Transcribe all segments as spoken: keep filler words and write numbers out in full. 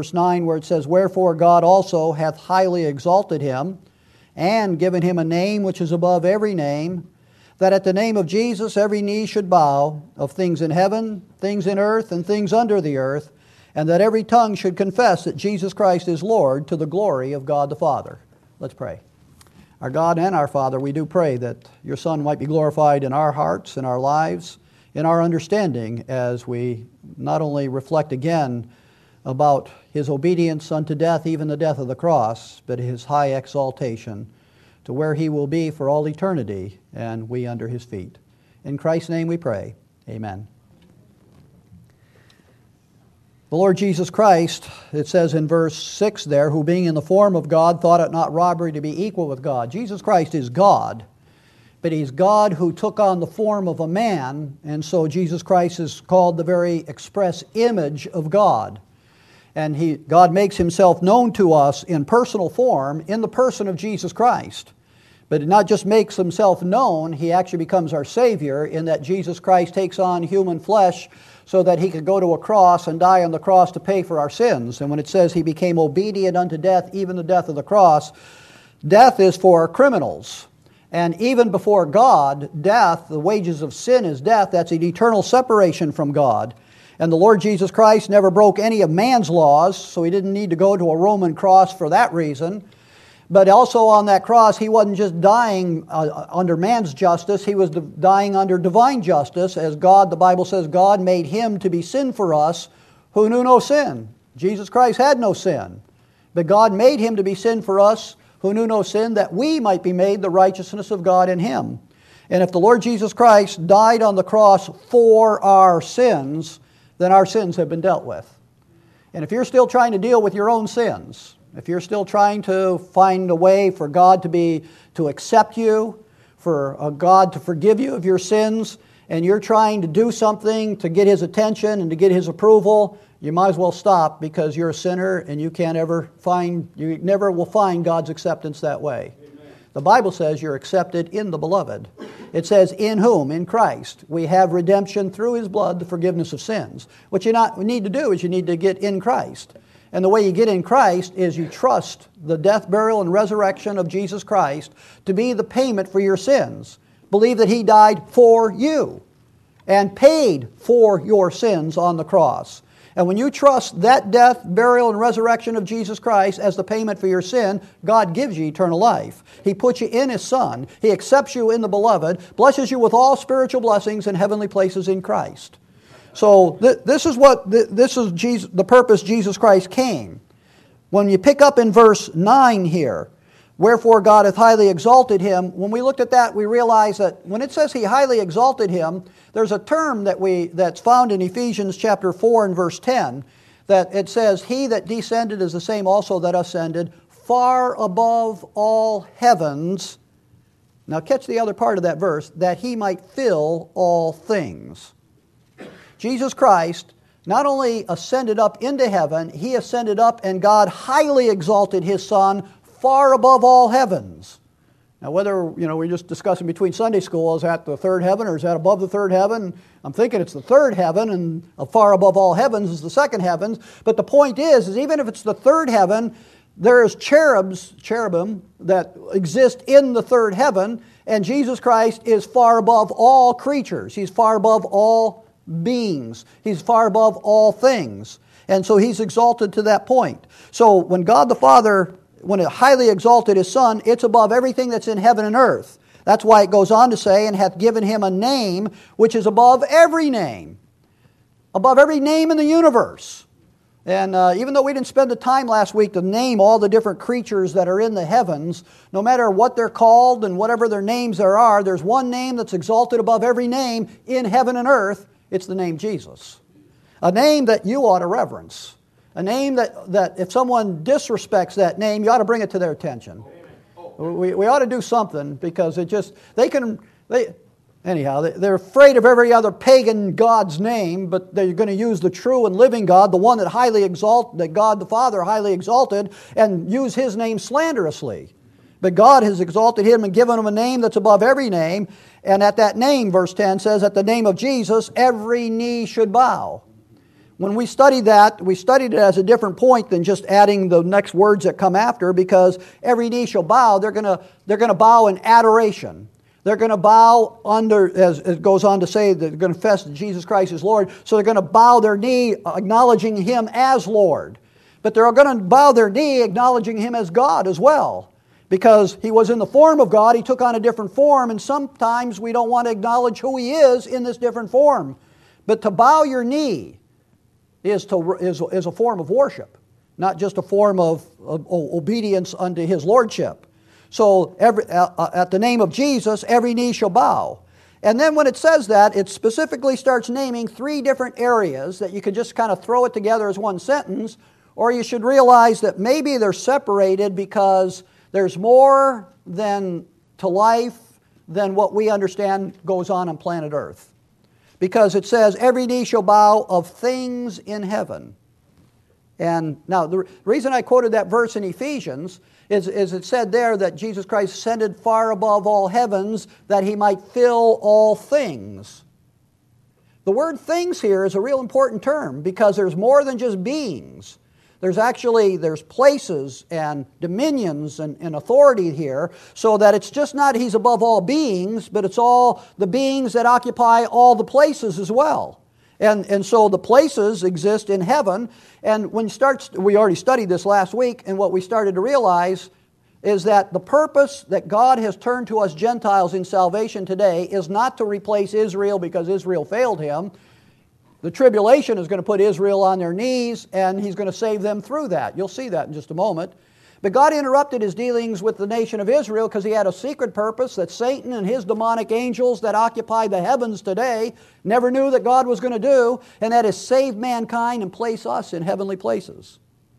verse nine, where it says, "Wherefore God also hath highly exalted him, and given him a name which is above every name, that at the name of Jesus every knee should bow, of things in heaven, things in earth, and things under the earth, and that every tongue should confess that Jesus Christ is Lord, to the glory of God the Father." Let's pray. Our God and our Father, we do pray that your Son might be glorified in our hearts, in our lives, in our understanding, as we not only reflect again about his obedience unto death, even the death of the cross, but his high exaltation to where he will be for all eternity, and we under his feet. In Christ's name we pray. Amen. The Lord Jesus Christ, it says in verse six there, "who being in the form of God thought it not robbery to be equal with God." Jesus Christ is God, but he's God who took on the form of a man, and so Jesus Christ is called the very express image of God. And he, God makes himself known to us in personal form in the person of Jesus Christ. But it not just makes himself known, he actually becomes our Savior in that Jesus Christ takes on human flesh so that he could go to a cross and die on the cross to pay for our sins. And when it says he became obedient unto death, even the death of the cross, death is for criminals. And even before God, death, the wages of sin is death. That's an eternal separation from God. And the Lord Jesus Christ never broke any of man's laws, so he didn't need to go to a Roman cross for that reason. But also on that cross, he wasn't just dying uh, under man's justice, he was dying under divine justice, as God, the Bible says, God made him to be sin for us who knew no sin. Jesus Christ had no sin. But God made him to be sin for us who knew no sin, that we might be made the righteousness of God in him. And if the Lord Jesus Christ died on the cross for our sins, then our sins have been dealt with. And if you're still trying to deal with your own sins, if you're still trying to find a way for God to be, to accept you, for a God to forgive you of your sins, and you're trying to do something to get his attention and to get his approval, you might as well stop, because you're a sinner and you can't ever find, you never will find God's acceptance that way. The Bible says you're accepted in the Beloved. It says, "In whom?" In Christ. "We have redemption through his blood, the forgiveness of sins." What you not, need to do is you need to get in Christ. And the way you get in Christ is you trust the death, burial, and resurrection of Jesus Christ to be the payment for your sins. Believe that he died for you and paid for your sins on the cross. And when you trust that death, burial, and resurrection of Jesus Christ as the payment for your sin, God gives you eternal life. He puts you in his Son. He accepts you in the Beloved, blesses you with all spiritual blessings in heavenly places in Christ. So th- this is what th- this is Jesus, the purpose Jesus Christ came. When you pick up in verse nine here, "Wherefore God hath highly exalted him," when we looked at that, we realize that when it says he highly exalted him, there's a term that we that's found in Ephesians chapter four and verse ten, that it says, "He that descended is the same also that ascended far above all heavens." Now catch the other part of that verse, "that he might fill all things." Jesus Christ not only ascended up into heaven, he ascended up and God highly exalted his Son far above all heavens. Now whether, you know, we're just discussing between Sunday school, is that the third heaven or is that above the third heaven? I'm thinking it's the third heaven, and far above all heavens is the second heavens. But the point is, is even if it's the third heaven, there is cherubs, cherubim that exist in the third heaven, and Jesus Christ is far above all creatures. He's far above all beings. He's far above all things. And so he's exalted to that point. So when God the Father, when it highly exalted his Son, it's above everything that's in heaven and earth. That's why it goes on to say, "and hath given him a name which is above every name." Above every name in the universe. And uh, even though we didn't spend the time last week to name all the different creatures that are in the heavens, no matter what they're called and whatever their names there are, there's one name that's exalted above every name in heaven and earth. It's the name Jesus. A name that you ought to reverence. A name that, that if someone disrespects that name, you ought to bring it to their attention. We, we ought to do something, because it just, they can, they, anyhow, they, they're afraid of every other pagan god's name, but they're going to use the true and living God, the one that highly exalt, that God the Father highly exalted, and use his name slanderously. But God has exalted him and given him a name that's above every name. And at that name, verse ten says, "At the name of Jesus, every knee should bow." when we studied that, we studied it as a different point than just adding the next words that come after, because every knee shall bow. They're going to they're going to bow in adoration. They're going to bow under, as it goes on to say, they're going to confess that Jesus Christ is Lord. So they're going to bow their knee, acknowledging Him as Lord. But they're going to bow their knee, acknowledging Him as God as well. Because He was in the form of God, He took on a different form, and sometimes we don't want to acknowledge who He is in this different form. But to bow your knee is, to, is, is a form of worship, not just a form of, of obedience unto His Lordship. So every, uh, at the name of Jesus, every knee shall bow. And then when it says that, it specifically starts naming three different areas that you could just kind of throw it together as one sentence, or you should realize that maybe they're separated because there's more than to life than what we understand goes on on planet Earth. Because it says, every knee shall bow of things in heaven. And now, the reason I quoted that verse in Ephesians is, is it said there that Jesus Christ ascended far above all heavens that He might fill all things. The word things here is a real important term because there's more than just beings. There's actually, there's places and dominions and, and authority here, so that it's just not He's above all beings, but it's all the beings that occupy all the places as well. And, and so the places exist in heaven, and when you start, we already studied this last week, and what we started to realize is that the purpose that God has turned to us Gentiles in salvation today is not to replace Israel because Israel failed Him. The tribulation is going to put Israel on their knees, and He's going to save them through that. You'll see that in just a moment. But God interrupted His dealings with the nation of Israel because He had a secret purpose that Satan and his demonic angels that occupy the heavens today never knew that God was going to do, and that is save mankind and place us in heavenly places.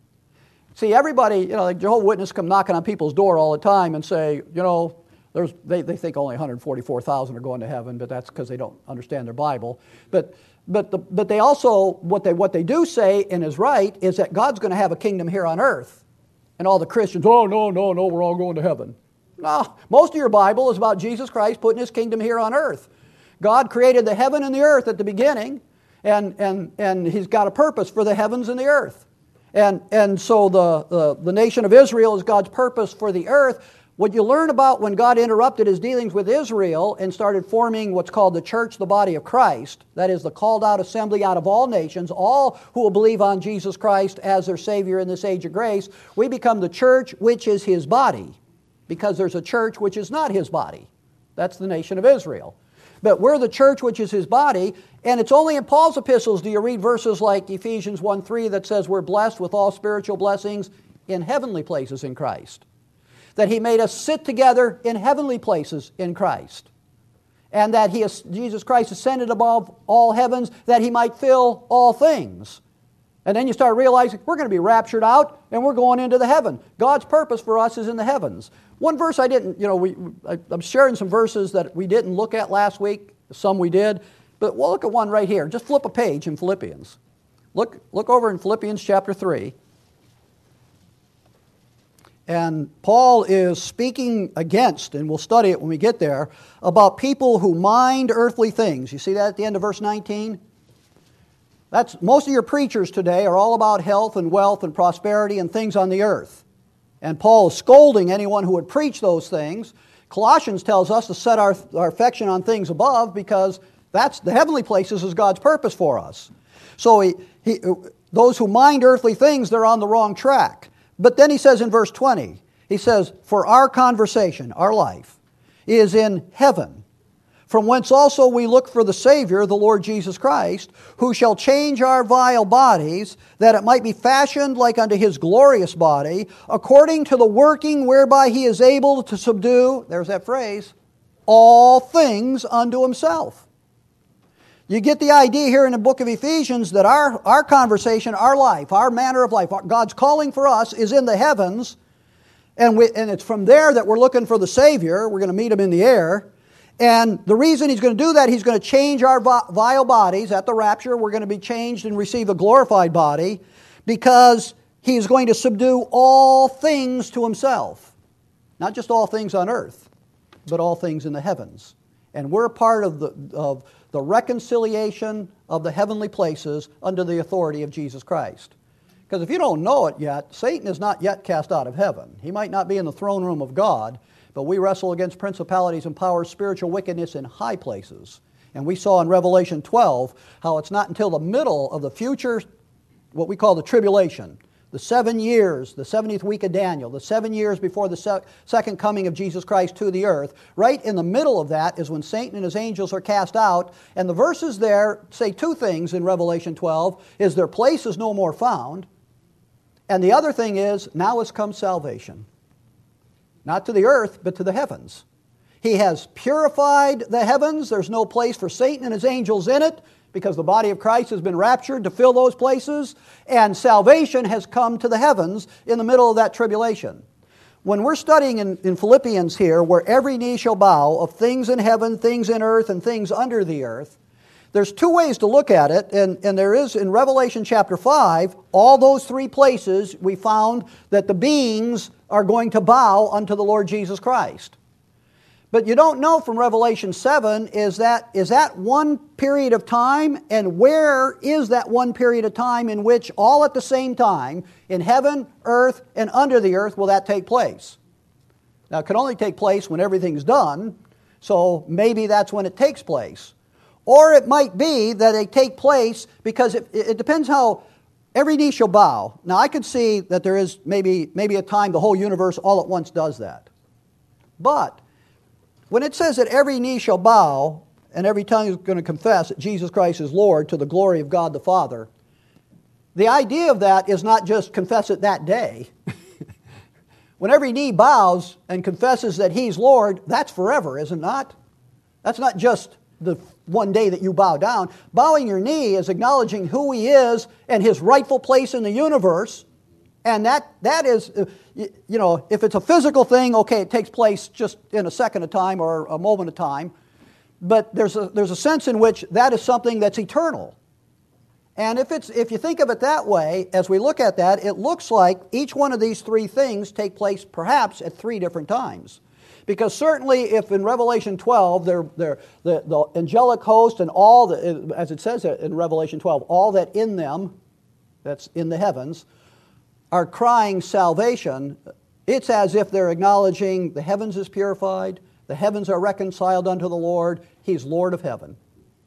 See, everybody, you know, like Jehovah's Witnesses come knocking on people's door all the time and say, you know, there's, they, they think only one hundred forty-four thousand are going to heaven, but that's because they don't understand their Bible. But But, the, but they also, what they, what they do say, and is right, is that God's going to have a kingdom here on earth. And all the Christians, oh, no, no, no, we're all going to heaven. No, most of your Bible is about Jesus Christ putting His kingdom here on earth. God created the heaven and the earth at the beginning, and, and, and He's got a purpose for the heavens and the earth. And, and so the, the, the nation of Israel is God's purpose for the earth. What you learn about when God interrupted His dealings with Israel and started forming what's called the church, the body of Christ, that is the called out assembly out of all nations, all who will believe on Jesus Christ as their Savior in this age of grace, we become the church which is His body, because there's a church which is not His body. That's the nation of Israel. But we're the church which is His body, and it's only in Paul's epistles do you read verses like Ephesians one three that says we're blessed with all spiritual blessings in heavenly places in Christ. That He made us sit together in heavenly places in Christ. And that he has, Jesus Christ ascended above all heavens that He might fill all things. And then you start realizing we're going to be raptured out and we're going into the heaven. God's purpose for us is in the heavens. One verse I didn't, you know, we, I, I'm sharing some verses that we didn't look at last week. Some we did. But we'll look at one right here. Just flip a page in Philippians. Look, look over in Philippians chapter three. And Paul is speaking against, and we'll study it when we get there, about people who mind earthly things. You see that at the end of verse nineteen? That's, most of your preachers today are all about health and wealth and prosperity and things on the earth. And Paul is scolding anyone who would preach those things. Colossians tells us to set our, our affection on things above because that's the heavenly places is God's purpose for us. So he, he, those who mind earthly things, they're on the wrong track. But then he says in verse twenty, he says, for our conversation, our life, is in heaven, from whence also we look for the Savior, the Lord Jesus Christ, who shall change our vile bodies, that it might be fashioned like unto His glorious body, according to the working whereby He is able to subdue, there's that phrase, all things unto Himself. You get the idea here in the book of Ephesians that our, our conversation, our life, our manner of life, God's calling for us is in the heavens, and, we, and it's from there that we're looking for the Savior. We're going to meet Him in the air. And the reason He's going to do that, He's going to change our vile bodies. At the rapture, we're going to be changed and receive a glorified body because He is going to subdue all things to Himself. Not just all things on earth, but all things in the heavens. And we're part of the, of the reconciliation of the heavenly places under the authority of Jesus Christ. Because if you don't know it yet, Satan is not yet cast out of heaven. He might not be in the throne room of God, but we wrestle against principalities and powers, spiritual wickedness in high places. And we saw in Revelation twelve how it's not until the middle of the future, what we call the tribulation, the seven years, the seventieth week of Daniel, the seven years before the sec- second coming of Jesus Christ to the earth, right in the middle of that is when Satan and his angels are cast out. And the verses there say two things in Revelation twelve, is their place is no more found. And the other thing is, now has come salvation. Not to the earth, but to the heavens. He has purified the heavens. There's no place for Satan and his angels in it, because the body of Christ has been raptured to fill those places, and salvation has come to the heavens in the middle of that tribulation. When we're studying in, in Philippians here, where every knee shall bow of things in heaven, things in earth, and things under the earth, there's two ways to look at it, and, and there is in Revelation chapter five, all those three places we found that the beings are going to bow unto the Lord Jesus Christ. But you don't know from Revelation seven, is that, is that one period of time? And where is that one period of time in which all at the same time, in heaven, earth, and under the earth, will that take place? Now, it can only take place when everything's done, so maybe that's when it takes place. Or it might be that they take place because it, it depends how every knee shall bow. Now, I could see that there is maybe, maybe a time the whole universe all at once does that. But when it says that every knee shall bow and every tongue is going to confess that Jesus Christ is Lord to the glory of God the Father, the idea of that is not just confess it that day. When every knee bows and confesses that He's Lord, that's forever, is it not? That's not just the one day that you bow down. Bowing your knee is acknowledging who He is and His rightful place in the universe. And that that is, you know, if it's a physical thing, okay, it takes place just in a second of time or a moment of time. But there's a, there's a sense in which that is something that's eternal. And if it's if you think of it that way, as we look at that, it looks like each one of these three things take place perhaps at three different times. Because certainly if in Revelation twelve, they're, they're, the, the angelic host and all, the, as it says in Revelation twelve, all that in them, that's in the heavens, are crying salvation, it's as if they're acknowledging the heavens is purified, the heavens are reconciled unto the Lord, He's Lord of heaven.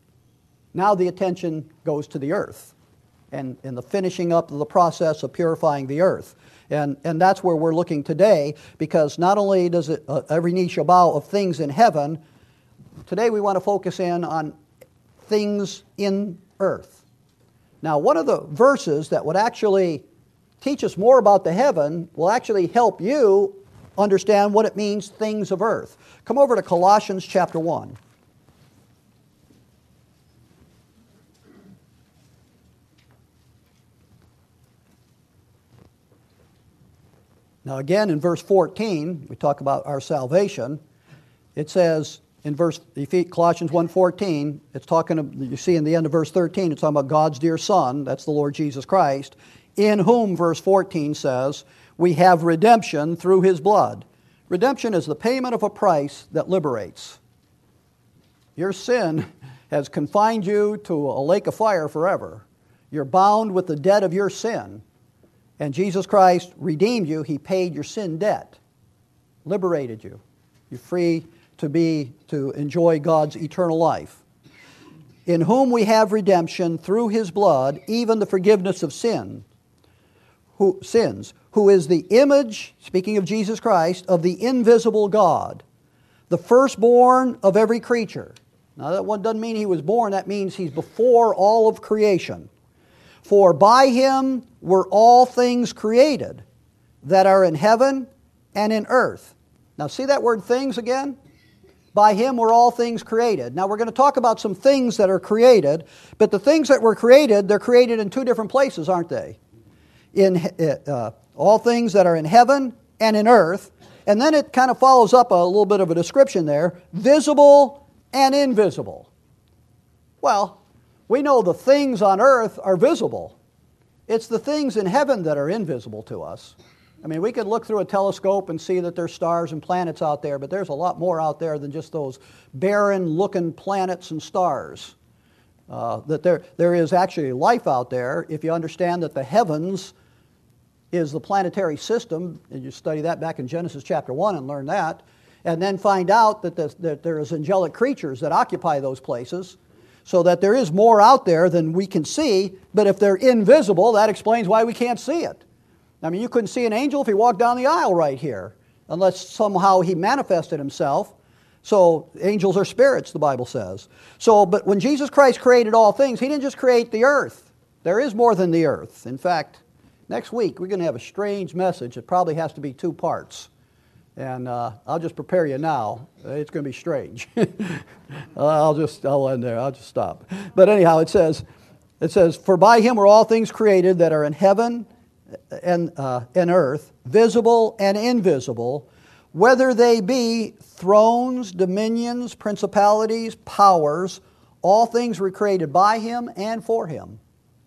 Now the attention goes to the earth and, and the finishing up of the process of purifying the earth. And, and that's where we're looking today, because not only does it, uh, every knee shall bow of things in heaven, today we want to focus in on things in earth. Now, one of the verses that would actually teach us more about the heaven will actually help you understand what it means, things of earth. Come over to Colossians chapter one. Now again, in verse fourteen, we talk about our salvation. It says in verse Colossians one fourteen, it's talking, you see in the end of verse thirteen, it's talking about God's dear Son, that's the Lord Jesus Christ, in whom, verse fourteen says, we have redemption through His blood. Redemption is the payment of a price that liberates. Your sin has confined you to a lake of fire forever. You're bound with the debt of your sin. And Jesus Christ redeemed you. He paid your sin debt, liberated you. You're free to be, to enjoy God's eternal life. In whom we have redemption through His blood, even the forgiveness of sin, who, sins, who is the image, speaking of Jesus Christ, of the invisible God, the firstborn of every creature. Now that one doesn't mean He was born, that means He's before all of creation. For by Him were all things created that are in heaven and in earth. Now see that word things again? By Him were all things created. Now we're going to talk about some things that are created, but the things that were created, they're created in two different places, aren't they? In uh, all things that are in heaven and in earth. And then it kind of follows up a little bit of a description there, visible and invisible. Well, we know the things on earth are visible. It's the things in heaven that are invisible to us. I mean, we could look through a telescope and see that there's stars and planets out there, but there's a lot more out there than just those barren-looking planets and stars. Uh, that there, there is actually life out there if you understand that the heavens is the planetary system, and you study that back in Genesis chapter one and learn that, and then find out that, the, that there is angelic creatures that occupy those places, so that there is more out there than we can see, but if they're invisible, that explains why we can't see it. I mean, you couldn't see an angel if he walked down the aisle right here, unless somehow he manifested himself. So angels are spirits, the Bible says. So, but when Jesus Christ created all things, he didn't just create the earth. There is more than the earth. In fact, next week we're going to have a strange message. It probably has to be two parts. And uh, I'll just prepare you now. It's going to be strange. I'll just, I'll end there. I'll just stop. But anyhow, it says, it says, for by him were all things created that are in heaven and, uh, and earth, visible and invisible, whether they be thrones, dominions, principalities, powers, all things were created by him and for him.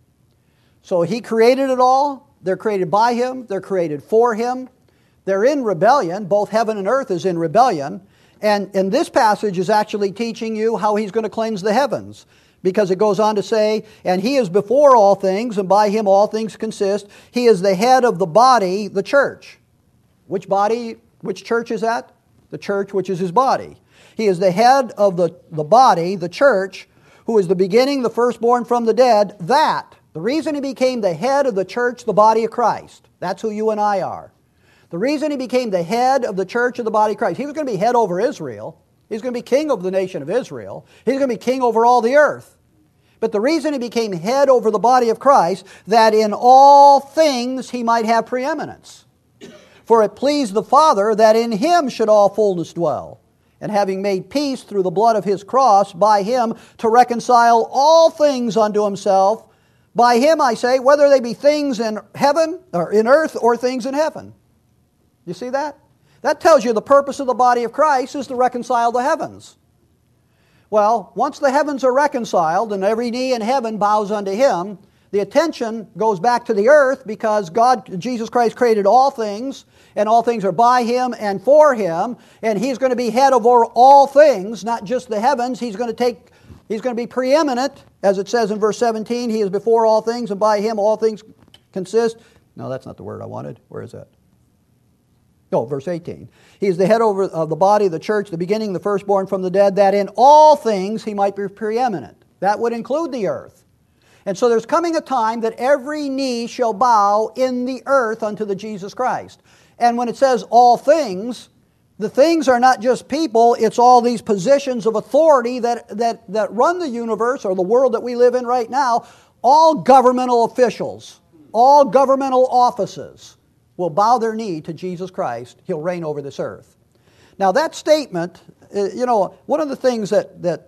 So he created it all. They're created by him. They're created for him. They're in rebellion. Both heaven and earth is in rebellion. And, and this passage is actually teaching you how he's going to cleanse the heavens. Because it goes on to say, and he is before all things, and by him all things consist. He is the head of the body, the church. Which body? Which church is that? The church, which is his body. He is the head of the, the body, the church, who is the beginning, the firstborn from the dead. That, the reason he became the head of the church, the body of Christ. That's who you and I are. The reason he became the head of the church of the body of Christ. He was going to be head over Israel. He's going to be king of the nation of Israel. He's going to be king over all the earth. But the reason he became head over the body of Christ, that in all things he might have preeminence. For it pleased the Father that in him should all fullness dwell. And having made peace through the blood of his cross, by him to reconcile all things unto himself. By him, I say, whether they be things in heaven, or in earth, or things in heaven. You see that? That tells you the purpose of the body of Christ is to reconcile the heavens. Well, once the heavens are reconciled and every knee in heaven bows unto him, the attention goes back to the earth because God, Jesus Christ created all things, and all things are by him and for him, and he's going to be head over all things, not just the heavens. He's going to take, he's going to be preeminent, as it says in verse seventeen, he is before all things, and by him all things consist. No, that's not the word I wanted. Where is that? No, verse eighteen. He is the head over of the body of the church, the beginning, the firstborn from the dead, that in all things he might be preeminent. That would include the earth. And so there's coming a time that every knee shall bow in the earth unto the Jesus Christ. And when it says all things, the things are not just people, it's all these positions of authority that, that, that run the universe or the world that we live in right now. All governmental officials, all governmental offices will bow their knee to Jesus Christ. He'll reign over this earth. Now that statement, you know, one of the things that, that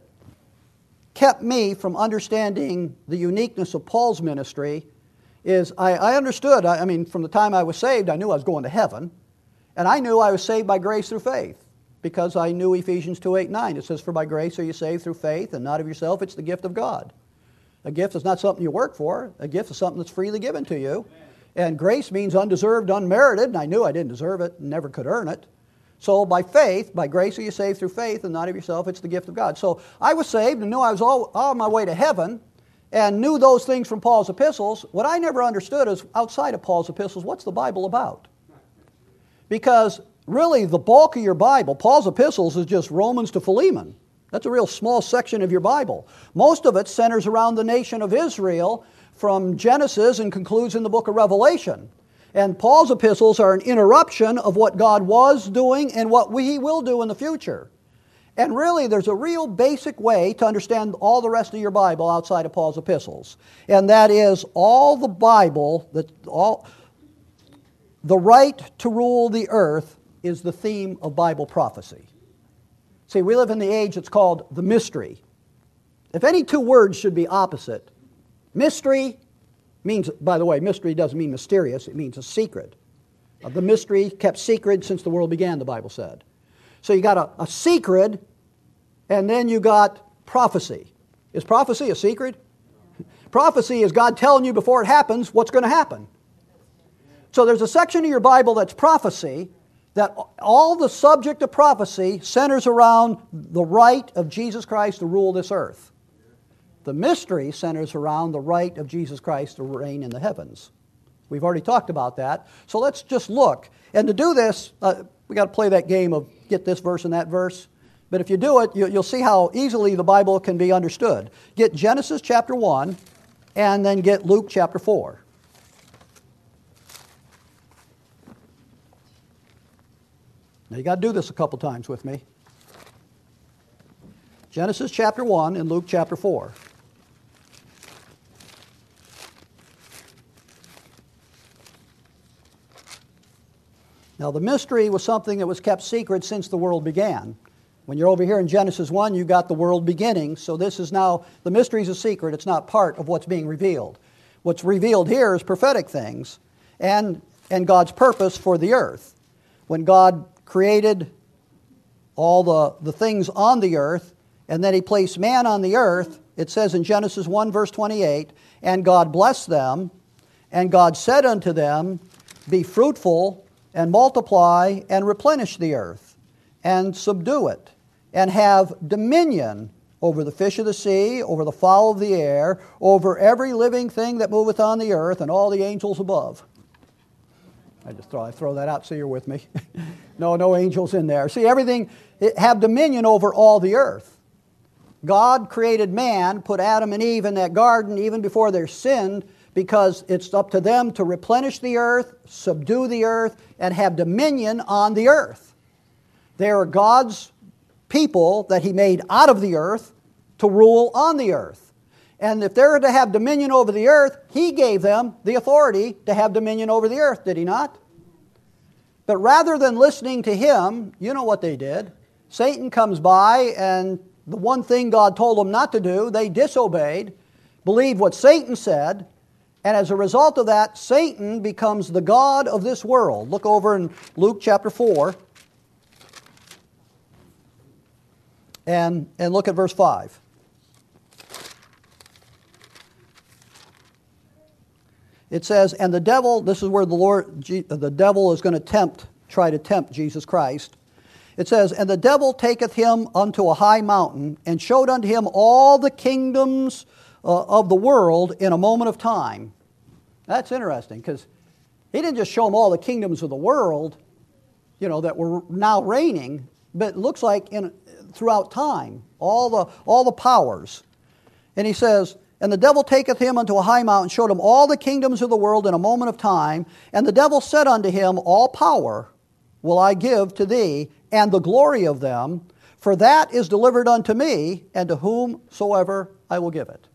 kept me from understanding the uniqueness of Paul's ministry is I, I understood, I, I mean, from the time I was saved, I knew I was going to heaven. And I knew I was saved by grace through faith because I knew Ephesians two, eight, nine. It says, for by grace are you saved through faith and not of yourself. It's the gift of God. A gift is not something you work for. A gift is something that's freely given to you. And grace means undeserved, unmerited, and I knew I didn't deserve it, never could earn it. So by faith, by grace are you saved through faith and not of yourself, it's the gift of God. So I was saved and knew I was all, all on my way to heaven and knew those things from Paul's epistles. What I never understood is outside of Paul's epistles, what's the Bible about? Because really the bulk of your Bible, Paul's epistles is just Romans to Philemon. That's a real small section of your Bible. Most of it centers around the nation of Israel from Genesis and concludes in the book of Revelation. And Paul's epistles are an interruption of what God was doing and what we, He will do in the future. And really, there's a real basic way to understand all the rest of your Bible outside of Paul's epistles. And that is all the Bible, that all, the right to rule the earth is the theme of Bible prophecy. See, we live in the age that's called the mystery. If any two words should be opposite, mystery means, by the way, mystery doesn't mean mysterious, it means a secret. Uh, the mystery kept secret since the world began, the Bible said. So you got a, a secret, and then you got prophecy. Is prophecy a secret? Prophecy is God telling you before it happens what's going to happen. So there's a section of your Bible that's prophecy, that all the subject of prophecy centers around the right of Jesus Christ to rule this earth. The mystery centers around the right of Jesus Christ to reign in the heavens. We've already talked about that. So let's just look. And to do this, uh, we got to play that game of get this verse and that verse. But if you do it, you, you'll see how easily the Bible can be understood. Get Genesis chapter one, and then get Luke chapter four. Now you got to do this a couple times with me. Genesis chapter one and Luke chapter four. Now the mystery was something that was kept secret since the world began. When you're over here in Genesis one, you got the world beginning, so this is now, the mystery is a secret, it's not part of what's being revealed. What's revealed here is prophetic things and, and God's purpose for the earth. When God created all the, the things on the earth, and then He placed man on the earth, it says in Genesis one verse twenty-eight, and God blessed them, and God said unto them, be fruitful, and multiply, and replenish the earth, and subdue it, and have dominion over the fish of the sea, over the fowl of the air, over every living thing that moveth on the earth, and all the angels above. I just throw, I throw that out so you're with me. no, no angels in there. See, everything, it, have dominion over all the earth. God created man, put Adam and Eve in that garden even before they sinned, because it's up to them to replenish the earth, subdue the earth, and have dominion on the earth. They are God's people that He made out of the earth to rule on the earth. And if they're to have dominion over the earth, He gave them the authority to have dominion over the earth, did He not? But rather than listening to Him, you know what they did. Satan comes by, and the one thing God told them not to do, they disobeyed, believed what Satan said, and as a result of that, Satan becomes the god of this world. Look over in Luke chapter four. And, and look at verse five. It says, and the devil, this is where the Lord, the devil is going to tempt, try to tempt Jesus Christ. It says, and the devil taketh him unto a high mountain, and showed unto him all the kingdoms uh, of the world in a moment of time. That's interesting, because he didn't just show him all the kingdoms of the world, you know, that were now reigning, but it looks like in throughout time, all the all the powers. And he says, and the devil taketh him unto a high mountain, showed him all the kingdoms of the world in a moment of time. And the devil said unto him, all power will I give to thee, and the glory of them, for that is delivered unto me, and to whomsoever I will give it.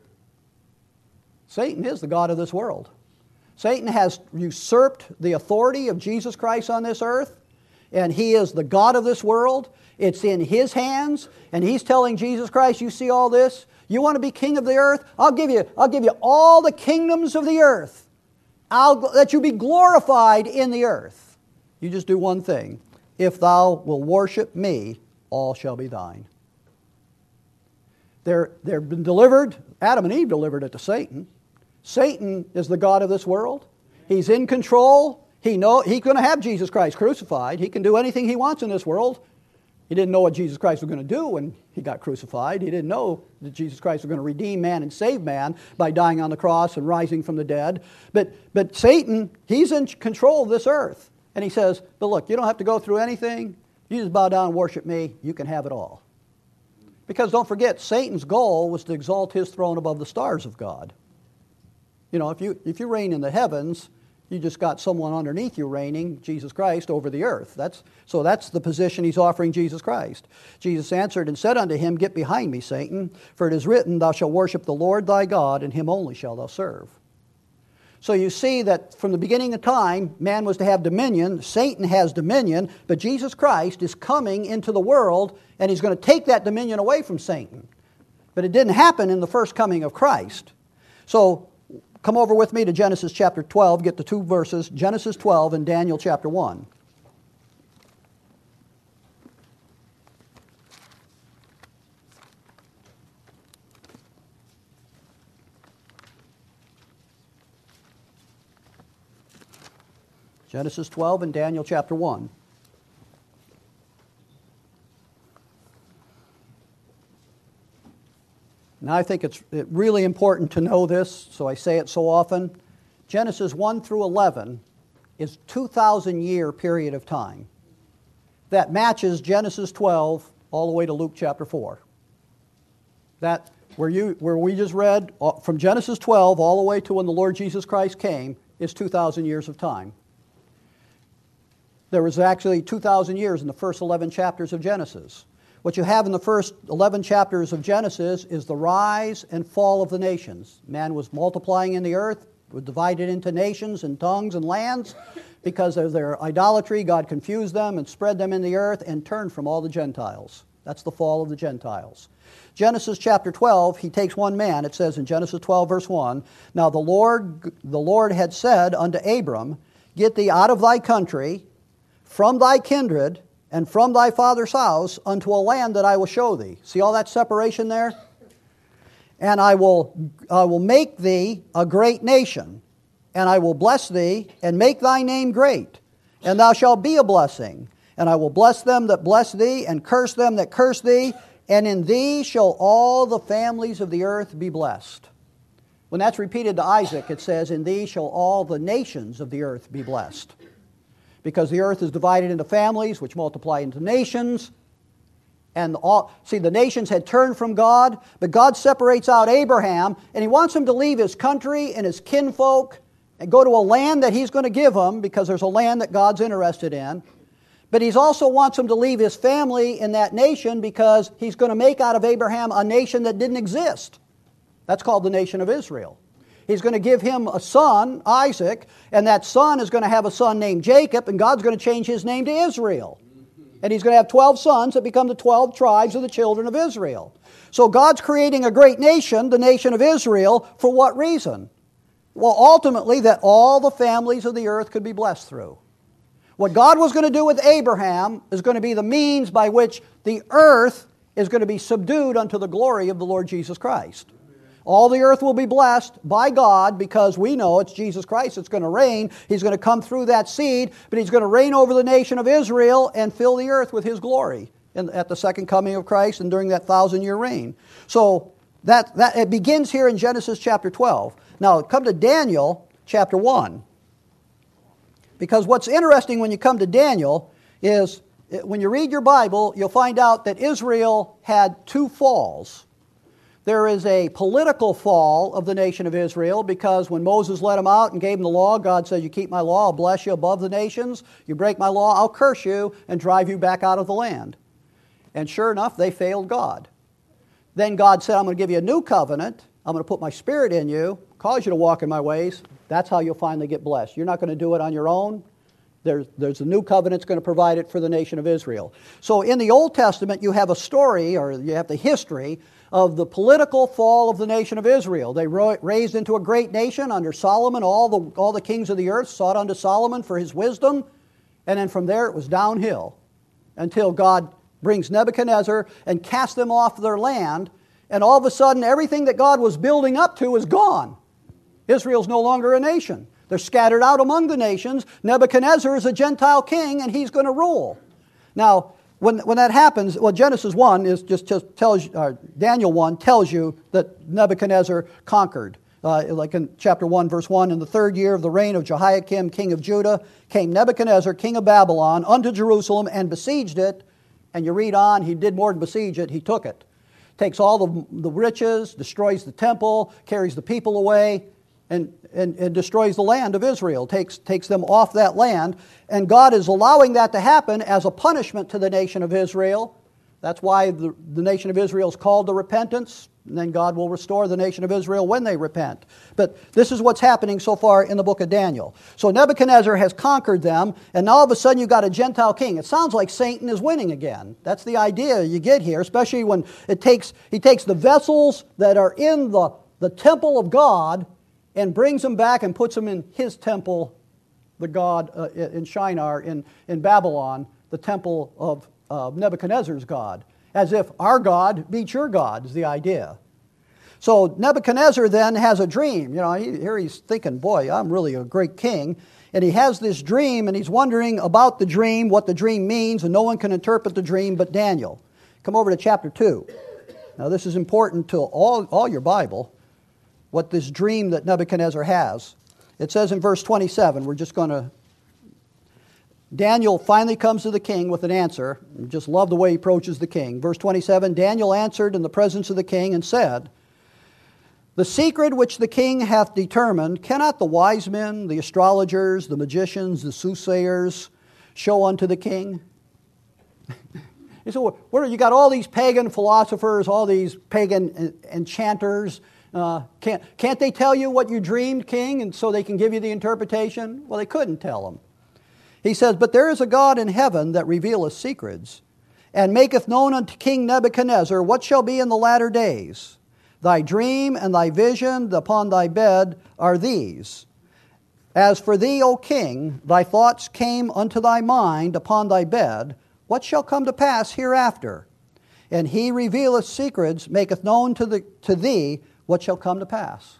Satan is the god of this world. Satan has usurped the authority of Jesus Christ on this earth, and he is the god of this world. It's in his hands, and he's telling Jesus Christ, you see all this? You want to be king of the earth? I'll give you, I'll give you all the kingdoms of the earth. I'll let you be glorified in the earth. You just do one thing. If thou wilt worship me, all shall be thine. They're, they've been delivered. Adam and Eve delivered it to Satan. Satan is the god of this world. He's in control. He know, he's going to have Jesus Christ crucified. He can do anything he wants in this world. He didn't know what Jesus Christ was going to do when he got crucified. He didn't know that Jesus Christ was going to redeem man and save man by dying on the cross and rising from the dead. But, but Satan, he's in control of this earth. And he says, but look, you don't have to go through anything. You just bow down and worship me. You can have it all. Because don't forget, Satan's goal was to exalt his throne above the stars of God. You know, if you, if you reign in the heavens, you just got someone underneath you reigning, Jesus Christ, over the earth. That's, so that's the position he's offering Jesus Christ. Jesus answered and said unto him, get behind me, Satan, for it is written, thou shalt worship the Lord thy God, and him only shalt thou serve. So you see that from the beginning of time, man was to have dominion. Satan has dominion, but Jesus Christ is coming into the world, and he's going to take that dominion away from Satan. But it didn't happen in the first coming of Christ. So come over with me to Genesis chapter twelve, get the two verses, Genesis twelve and Daniel chapter one. Genesis twelve and Daniel chapter one. Now I think it's really important to know this, so I say it so often. Genesis one through eleven is two thousand year period of time. That matches Genesis twelve all the way to Luke chapter four. That, where, you, where we just read, from Genesis twelve all the way to when the Lord Jesus Christ came, is two thousand years of time. There was actually two thousand years in the first eleven chapters of Genesis. What you have in the first eleven chapters of Genesis is the rise and fall of the nations. Man was multiplying in the earth, was divided into nations and tongues and lands. Because of their idolatry, God confused them and spread them in the earth and turned from all the Gentiles. That's the fall of the Gentiles. Genesis chapter twelve, he takes one man. It says in Genesis twelve verse one, Now the Lord, the Lord had said unto Abram, Get thee out of thy country, from thy kindred, and from thy father's house, unto a land that I will show thee. See all that separation there? And I will, I will make thee a great nation, and I will bless thee, and make thy name great, and thou shalt be a blessing. And I will bless them that bless thee, and curse them that curse thee, and in thee shall all the families of the earth be blessed. When that's repeated to Isaac, it says, In thee shall all the nations of the earth be blessed. Because the earth is divided into families, which multiply into nations. And all, see, the nations had turned from God, but God separates out Abraham, and he wants him to leave his country and his kinfolk and go to a land that he's going to give him, because there's a land that God's interested in. But he also wants him to leave his family in that nation, because he's going to make out of Abraham a nation that didn't exist. That's called the nation of Israel. He's going to give him a son, Isaac, and that son is going to have a son named Jacob, and God's going to change his name to Israel. And he's going to have twelve sons that become the twelve tribes of the children of Israel. So God's creating a great nation, the nation of Israel, for what reason? Well, ultimately, that all the families of the earth could be blessed through. What God was going to do with Abraham is going to be the means by which the earth is going to be subdued unto the glory of the Lord Jesus Christ. All the earth will be blessed by God, because we know it's Jesus Christ that's going to reign. He's going to come through that seed, but He's going to reign over the nation of Israel and fill the earth with His glory in, at the second coming of Christ and during that thousand-year reign. So that, that it begins here in Genesis chapter twelve. Now, come to Daniel chapter one. Because what's interesting when you come to Daniel is, when you read your Bible, you'll find out that Israel had two falls. There is a political fall of the nation of Israel, because when Moses let them out and gave them the law, God said, You keep my law, I'll bless you above the nations. You break my law, I'll curse you and drive you back out of the land. And sure enough, they failed God. Then God said, I'm going to give you a new covenant. I'm going to put my Spirit in you, cause you to walk in my ways. That's how you'll finally get blessed. You're not going to do it on your own. There's, there's a new covenant that's going to provide it for the nation of Israel. So in the Old Testament, you have a story, or you have the history of the political fall of the nation of Israel. They ro- raised into a great nation under Solomon. All the, all the kings of the earth sought unto Solomon for his wisdom. And then from there it was downhill until God brings Nebuchadnezzar and casts them off their land. And all of a sudden everything that God was building up to is gone. Israel's no longer a nation. They're scattered out among the nations. Nebuchadnezzar is a Gentile king, and he's going to rule. Now, when, when that happens, well, Genesis one is just, just tells uh, Daniel one tells you that Nebuchadnezzar conquered. Uh, like in chapter one, verse one, in the third year of the reign of Jehoiakim, king of Judah, came Nebuchadnezzar, king of Babylon, unto Jerusalem and besieged it. And you read on, he did more than besiege it, he took it. Takes all the, the riches, destroys the temple, carries the people away, And, and, and destroys the land of Israel, takes, takes them off that land. And God is allowing that to happen as a punishment to the nation of Israel. That's why the, the nation of Israel is called to repentance. And then God will restore the nation of Israel when they repent. But this is what's happening so far in the book of Daniel. So Nebuchadnezzar has conquered them, and now all of a sudden you've got a Gentile king. It sounds like Satan is winning again. That's the idea you get here, especially when it takes he takes the vessels that are in the, the temple of God and brings them back and puts them in his temple, the God uh, in Shinar, in, in Babylon, the temple of uh, Nebuchadnezzar's God. As if our God beats your God, is the idea. So Nebuchadnezzar then has a dream. You know, he, here he's thinking, boy, I'm really a great king. And he has this dream, and he's wondering about the dream, what the dream means, and no one can interpret the dream but Daniel. Come over to chapter two. Now this is important to all, all your Bible, what this dream that Nebuchadnezzar has. It says in verse twenty-seven, we're just going to... Daniel finally comes to the king with an answer. I just love the way he approaches the king. Verse twenty-seven, Daniel answered in the presence of the king and said, the secret which the king hath determined, cannot the wise men, the astrologers, the magicians, the soothsayers show unto the king? You say, what are, you got all these pagan philosophers, all these pagan enchanters. Uh, can't, can't they tell you what you dreamed, king, and so they can give you the interpretation? Well, they couldn't tell him. He says, but there is a God in heaven that revealeth secrets, and maketh known unto King Nebuchadnezzar what shall be in the latter days. Thy dream and thy vision upon thy bed are these. As for thee, O king, thy thoughts came unto thy mind upon thy bed. What shall come to pass hereafter? And he revealeth secrets, maketh known to, the, to thee what shall come to pass.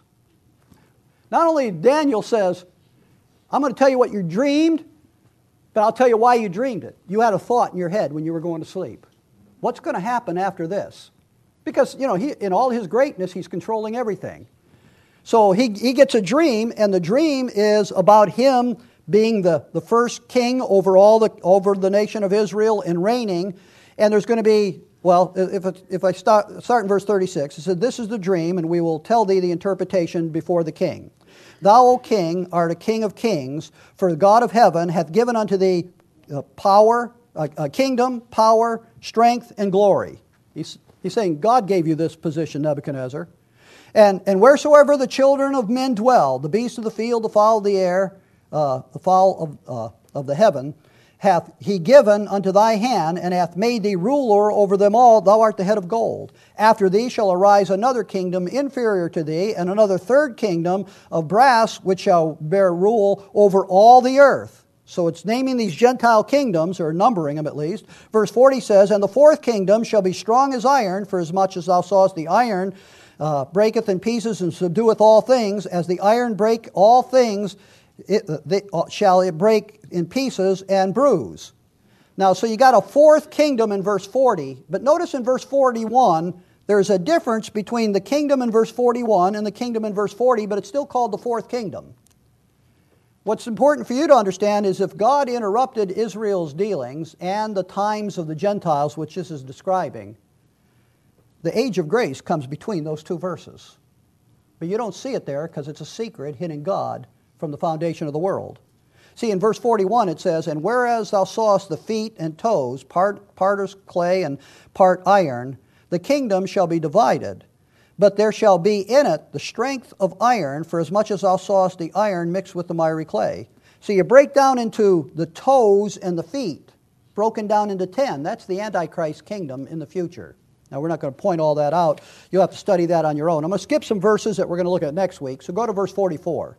Not only Daniel says, I'm going to tell you what you dreamed, but I'll tell you why you dreamed it. You had a thought in your head when you were going to sleep. What's going to happen after this? Because, you know, he, in all his greatness, he's controlling everything. So he, he gets a dream, and the dream is about him being the, the first king over all the over the nation of Israel and reigning. And there's going to be, well, if it, if I start, start in verse thirty-six, it said, this is the dream, and we will tell thee the interpretation before the king. Thou, O king, art a king of kings, for the God of heaven hath given unto thee uh, power, uh, uh, kingdom, power, strength, and glory. He's, he's saying, God gave you this position, Nebuchadnezzar. And, and wheresoever the children of men dwell, the beasts of the field, the fowl of the air, uh, the fowl of, uh, of the heaven, hath he given unto thy hand, and hath made thee ruler over them all. Thou art the head of gold. After thee shall arise another kingdom inferior to thee, and another third kingdom of brass, which shall bear rule over all the earth. So it's naming these Gentile kingdoms, or numbering them at least. Verse forty says, and the fourth kingdom shall be strong as iron, for as much as thou sawest the iron uh, breaketh in pieces and subdueth all things, as the iron break all things, It, they, shall it break in pieces and bruise. Now, so you got a fourth kingdom in verse forty, but notice in verse forty-one, there's a difference between the kingdom in verse forty-one and the kingdom in verse forty, but it's still called the fourth kingdom. What's important for you to understand is if God interrupted Israel's dealings and the times of the Gentiles, which this is describing, the age of grace comes between those two verses. But you don't see it there because it's a secret hidden God from the foundation of the world. See, in verse forty-one it says, and whereas thou sawest the feet and toes, part, part is clay and part iron, the kingdom shall be divided. But there shall be in it the strength of iron, for as much as thou sawest the iron mixed with the miry clay. So you break down into the toes and the feet, broken down into ten. That's the Antichrist kingdom in the future. Now, we're not going to point all that out. You'll have to study that on your own. I'm going to skip some verses that we're going to look at next week. So go to verse forty-four.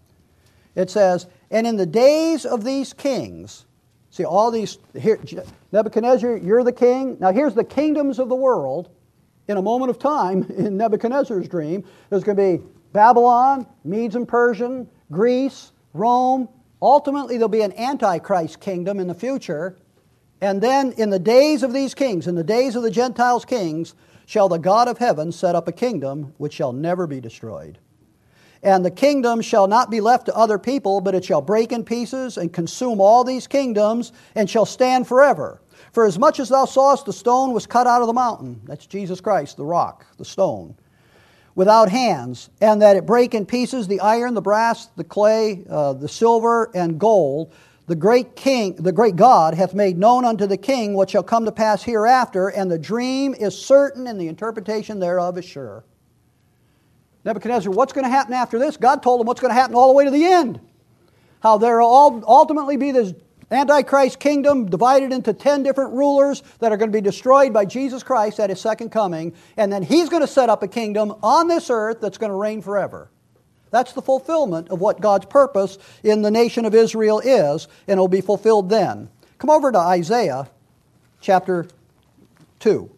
It says, and in the days of these kings, see all these, here, Nebuchadnezzar, you're the king. Now here's the kingdoms of the world. In a moment of time, in Nebuchadnezzar's dream, there's going to be Babylon, Medes and Persian, Greece, Rome. Ultimately, there'll be an Antichrist kingdom in the future. And then in the days of these kings, in the days of the Gentiles' kings, shall the God of heaven set up a kingdom which shall never be destroyed. And the kingdom shall not be left to other people, but it shall break in pieces and consume all these kingdoms, and shall stand forever. For as much as thou sawest the stone was cut out of the mountain, that's Jesus Christ, the rock, the stone, without hands, and that it break in pieces the iron, the brass, the clay, uh, the silver, and gold, the great king, the great God hath made known unto the king what shall come to pass hereafter, and the dream is certain, and the interpretation thereof is sure. Nebuchadnezzar, what's going to happen after this? God told him what's going to happen all the way to the end. How there will ultimately be this Antichrist kingdom divided into ten different rulers that are going to be destroyed by Jesus Christ at His second coming. And then He's going to set up a kingdom on this earth that's going to reign forever. That's the fulfillment of what God's purpose in the nation of Israel is, and it will be fulfilled then. Come over to Isaiah chapter two.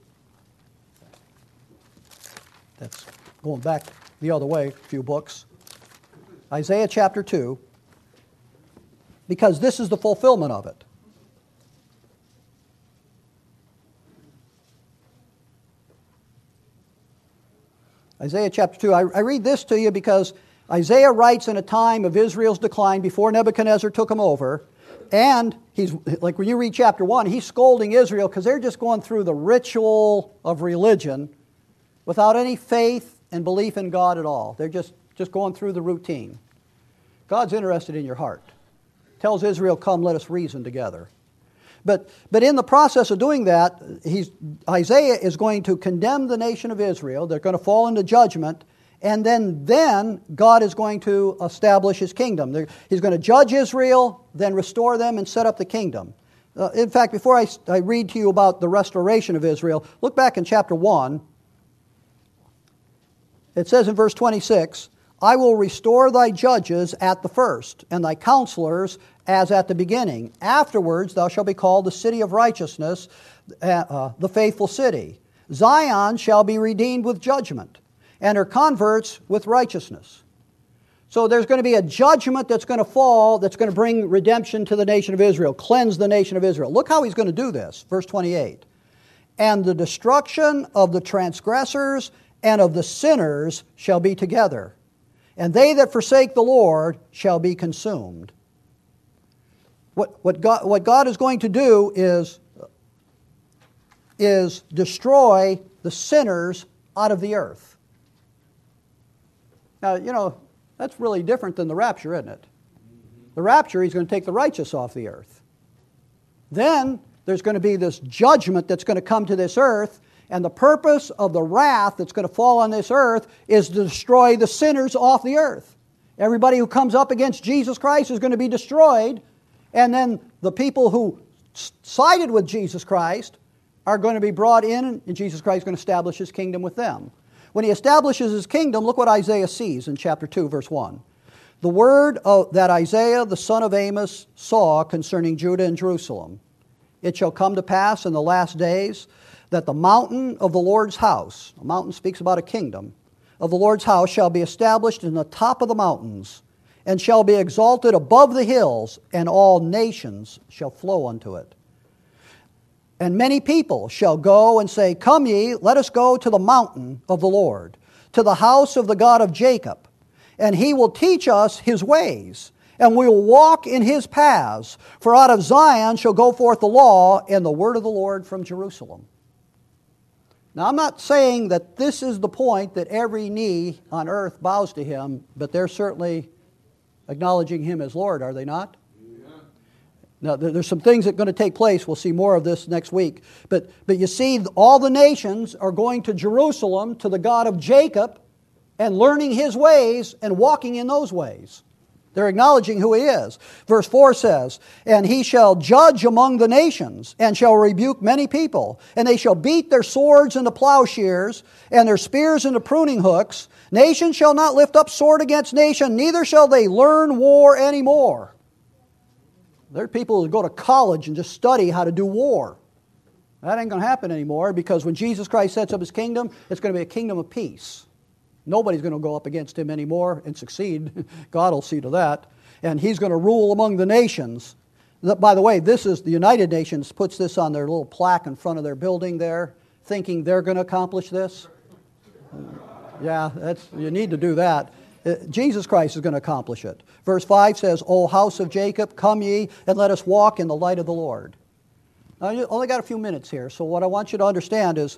That's going back the other way, a few books. Isaiah chapter two. because this is the fulfillment of it. Isaiah chapter two. I, I read this to you because Isaiah writes in a time of Israel's decline before Nebuchadnezzar took them over. And he's like when you read chapter one, he's scolding Israel because they're just going through the ritual of religion without any faith and belief in God at all. They're just, just going through the routine. God's interested in your heart. Tells Israel, come, let us reason together. But, but in the process of doing that, he's, Isaiah is going to condemn the nation of Israel. They're going to fall into judgment. And then, then God is going to establish His kingdom. They're, he's going to judge Israel, then restore them and set up the kingdom. Uh, in fact, before I, I read to you about the restoration of Israel, look back in chapter one. It says in verse twenty-six, I will restore thy judges at the first, and thy counselors as at the beginning. Afterwards thou shalt be called the city of righteousness, uh, uh, the faithful city. Zion shall be redeemed with judgment, and her converts with righteousness. So there's going to be a judgment that's going to fall that's going to bring redemption to the nation of Israel, cleanse the nation of Israel. Look how he's going to do this. Verse twenty-eight. And the destruction of the transgressors and of the sinners shall be together, and they that forsake the Lord shall be consumed. What, what, God, what God is going to do is, is destroy the sinners out of the earth. Now, you know, that's really different than the rapture, isn't it? The rapture, He's going to take the righteous off the earth. Then there's going to be this judgment that's going to come to this earth, and the purpose of the wrath that's going to fall on this earth is to destroy the sinners off the earth. Everybody who comes up against Jesus Christ is going to be destroyed, and then the people who sided with Jesus Christ are going to be brought in, and Jesus Christ is going to establish His kingdom with them. When He establishes His kingdom, look what Isaiah sees in chapter two, verse one. The word of, that Isaiah the son of Amos saw concerning Judah and Jerusalem. It shall come to pass in the last days that the mountain of the Lord's house, a mountain speaks about a kingdom, of the Lord's house shall be established in the top of the mountains, and shall be exalted above the hills, and all nations shall flow unto it. And many people shall go and say, Come ye, let us go to the mountain of the Lord, to the house of the God of Jacob, and He will teach us His ways, and we will walk in His paths. For out of Zion shall go forth the law, and the word of the Lord from Jerusalem. Now, I'm not saying that this is the point that every knee on earth bows to Him, but they're certainly acknowledging Him as Lord, are they not? Now, there's some things that are going to take place. We'll see more of this next week. But, but you see, all the nations are going to Jerusalem, to the God of Jacob, and learning His ways and walking in those ways. They're acknowledging who He is. Verse four says, And He shall judge among the nations, and shall rebuke many people. And they shall beat their swords into plowshares, and their spears into pruning hooks. Nation shall not lift up sword against nation, neither shall they learn war anymore. There are people who go to college and just study how to do war. That ain't going to happen anymore, because when Jesus Christ sets up His kingdom, it's going to be a kingdom of peace. Nobody's going to go up against Him anymore and succeed. God will see to that. And He's going to rule among the nations. By the way, this is the United Nations puts this on their little plaque in front of their building there, thinking they're going to accomplish this. Yeah, that's, you need to do that. Jesus Christ is going to accomplish it. Verse five says, O house of Jacob, come ye, and let us walk in the light of the Lord. Now, I only got a few minutes here, so what I want you to understand is,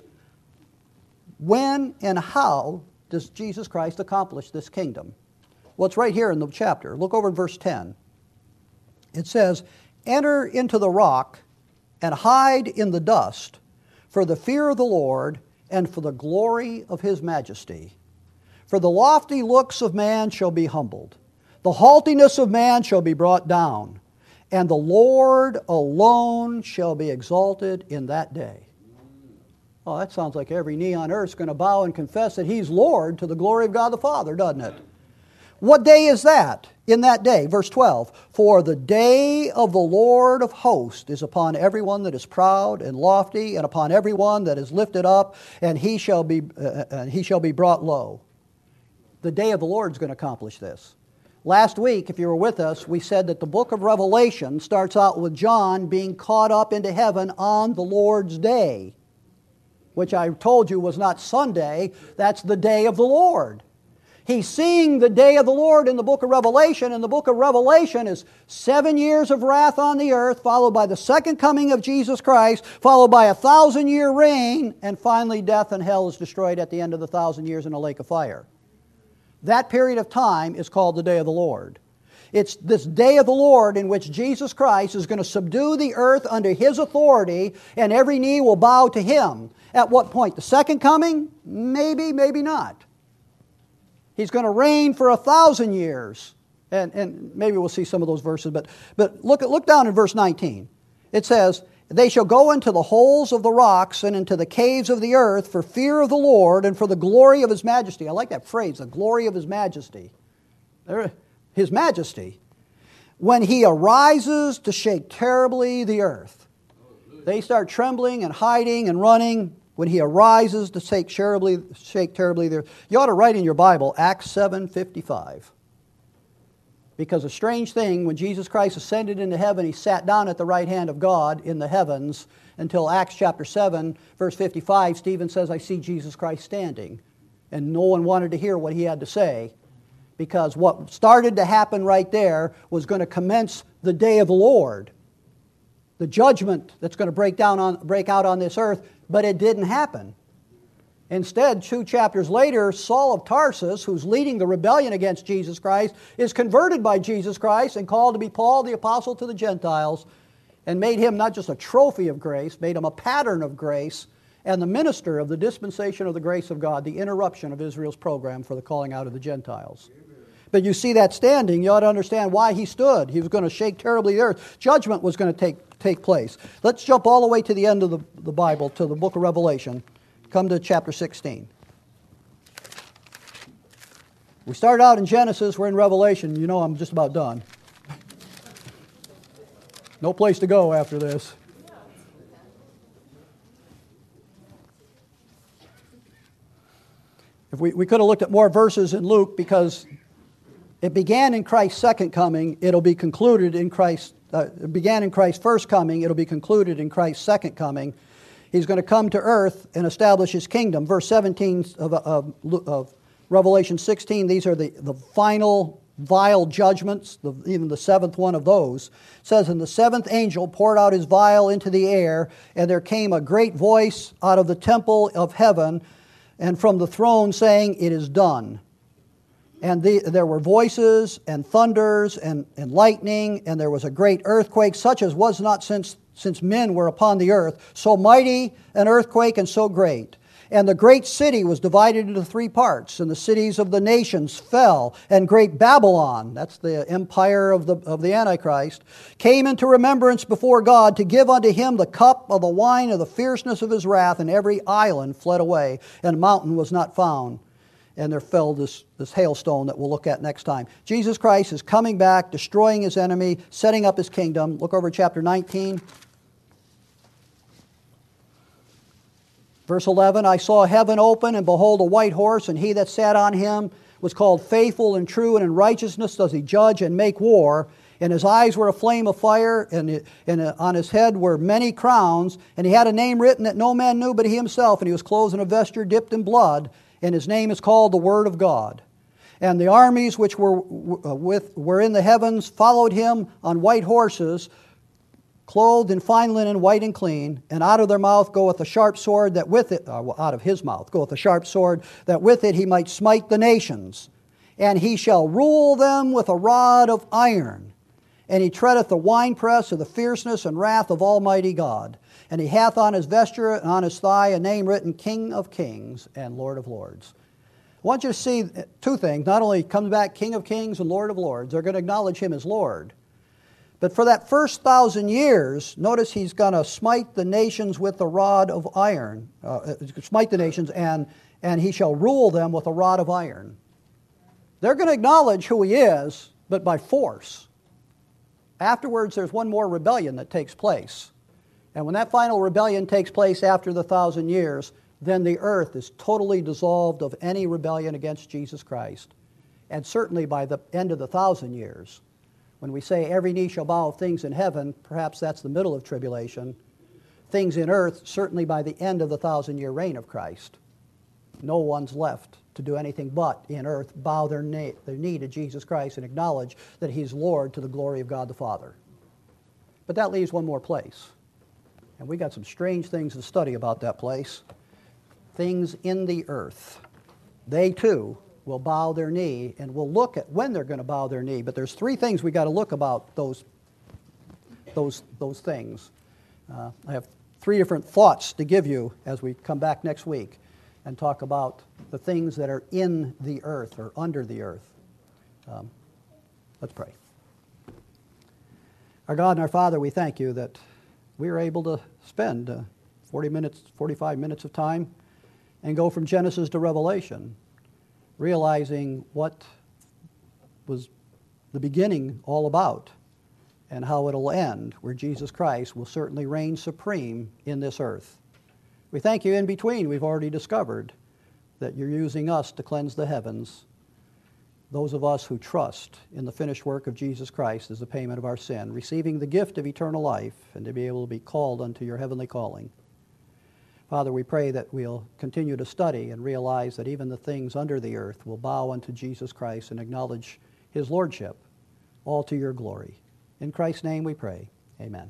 when and how does Jesus Christ accomplish this kingdom? Well, it's right here in the chapter. Look over in verse ten. It says, Enter into the rock, and hide in the dust, for the fear of the Lord, and for the glory of His majesty. For the lofty looks of man shall be humbled, the haughtiness of man shall be brought down, and the Lord alone shall be exalted in that day. Oh, that sounds like every knee on earth is going to bow and confess that He's Lord to the glory of God the Father, doesn't it? What day is that? In that day, verse twelve, For the day of the Lord of hosts is upon everyone that is proud and lofty, and upon everyone that is lifted up, and he shall be uh, and he shall be brought low. The day of the Lord is going to accomplish this. Last week, if you were with us, we said that the book of Revelation starts out with John being caught up into heaven on the Lord's day, which I told you was not Sunday, that's the day of the Lord. He's seeing the day of the Lord in the book of Revelation, and the book of Revelation is seven years of wrath on the earth, followed by the second coming of Jesus Christ, followed by a thousand-year reign, and finally death and hell is destroyed at the end of the thousand years in a lake of fire. That period of time is called the day of the Lord. It's this day of the Lord in which Jesus Christ is going to subdue the earth under His authority, and every knee will bow to Him. At what point? The second coming? Maybe, maybe not. He's going to reign for a thousand years. And, and maybe we'll see some of those verses. But, but look, look down in verse nineteen. It says, "They shall go into the holes of the rocks and into the caves of the earth for fear of the Lord and for the glory of His majesty." I like that phrase, the glory of His majesty. His majesty. "When He arises to shake terribly the earth." They start trembling and hiding and running when He arises to shake terribly, shake terribly the earth. You ought to write in your Bible, Acts seven fifty-five. Because a strange thing, when Jesus Christ ascended into heaven, He sat down at the right hand of God in the heavens until Acts chapter seven, verse fifty-five, Stephen says, "I see Jesus Christ standing." And no one wanted to hear what He had to say, because what started to happen right there was going to commence the day of the Lord, the judgment that's going to break down on break out on this earth, but it didn't happen. Instead, two chapters later, Saul of Tarsus, who's leading the rebellion against Jesus Christ, is converted by Jesus Christ and called to be Paul the Apostle to the Gentiles, and made him not just a trophy of grace, made him a pattern of grace, and the minister of the dispensation of the grace of God, the interruption of Israel's program for the calling out of the Gentiles. But you see that standing, you ought to understand why he stood. He was going to shake terribly the earth. Judgment was going to take, take place. Let's jump all the way to the end of the, the Bible, to the book of Revelation. Come to chapter sixteen. We started out in Genesis, we're in Revelation. You know I'm just about done. No place to go after this. If we, we could have looked at more verses in Luke, because it began in Christ's second coming, it'll be concluded in Christ's, uh, it began in Christ's first coming, it'll be concluded in Christ's second coming. He's going to come to earth and establish His kingdom. Verse seventeen of, of, of Revelation sixteen, these are the, the final vial judgments, the, even the seventh one of those. It says, "And the seventh angel poured out his vial into the air, and there came a great voice out of the temple of heaven and from the throne saying, 'It is done.' And the, there were voices and thunders and, and lightning, and there was a great earthquake, such as was not since, since men were upon the earth, so mighty an earthquake and so great. And the great city was divided into three parts, and the cities of the nations fell, and great Babylon," that's the empire of the, of the Antichrist, "came into remembrance before God to give unto Him the cup of the wine of the fierceness of His wrath, and every island fled away, and mountain was not found. And there fell this, this hailstone that we'll look at next time." Jesus Christ is coming back, destroying His enemy, setting up His kingdom. Look over chapter nineteen. Verse eleven, "I saw heaven open, and behold a white horse, and He that sat on him was called Faithful and True, and in righteousness does He judge and make war. And His eyes were a flame of fire, and, and on His head were many crowns. And He had a name written that no man knew but He Himself, and He was clothed in a vesture dipped in blood. And His name is called the Word of God. And the armies which were with were in the heavens followed Him on white horses, clothed in fine linen, white and clean. And out of their mouth goeth a sharp sword, that with it, uh, out of His mouth goeth a sharp sword, that with it He might smite the nations. And He shall rule them with a rod of iron. And He treadeth the winepress of the fierceness and wrath of Almighty God. And He hath on His vesture and on His thigh a name written, King of Kings and Lord of Lords." I want you to see two things. Not only comes back King of Kings and Lord of Lords, they're going to acknowledge Him as Lord. But for that first thousand years, notice He's going to smite the nations with a rod of iron. Uh, smite the nations, and, and He shall rule them with a rod of iron. They're going to acknowledge who He is, but by force. Afterwards, there's one more rebellion that takes place. And when that final rebellion takes place after the thousand years, then the earth is totally dissolved of any rebellion against Jesus Christ. And certainly by the end of the thousand years, when we say every knee shall bow of things in heaven, perhaps that's the middle of tribulation. Things in earth, certainly by the end of the thousand-year reign of Christ. No one's left to do anything but, in earth, bow their knee, their knee to Jesus Christ and acknowledge that He's Lord to the glory of God the Father. But that leaves one more place. And we got some strange things to study about that place. Things in the earth. They, too, will bow their knee, and we'll look at when they're going to bow their knee. But there's three things we got to look about those, those, those things. Uh, I have three different thoughts to give you as we come back next week and talk about the things that are in the earth or under the earth. Um, let's pray. Our God and our Father, we thank you that we are able to spend uh, forty minutes, forty-five minutes of time and go from Genesis to Revelation, realizing what was the beginning all about and how it'll end, where Jesus Christ will certainly reign supreme in this earth. We thank you in between. We've already discovered that you're using us to cleanse the heavens, those of us who trust in the finished work of Jesus Christ as the payment of our sin, receiving the gift of eternal life and to be able to be called unto your heavenly calling. Father, we pray that we'll continue to study and realize that even the things under the earth will bow unto Jesus Christ and acknowledge His lordship, all to your glory. In Christ's name we pray. Amen.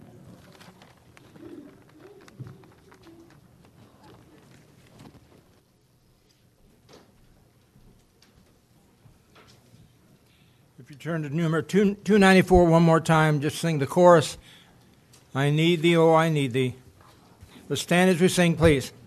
If you turn to number two ninety-four one more time, just sing the chorus. I need thee, oh, I need thee. Let's stand as we sing, please.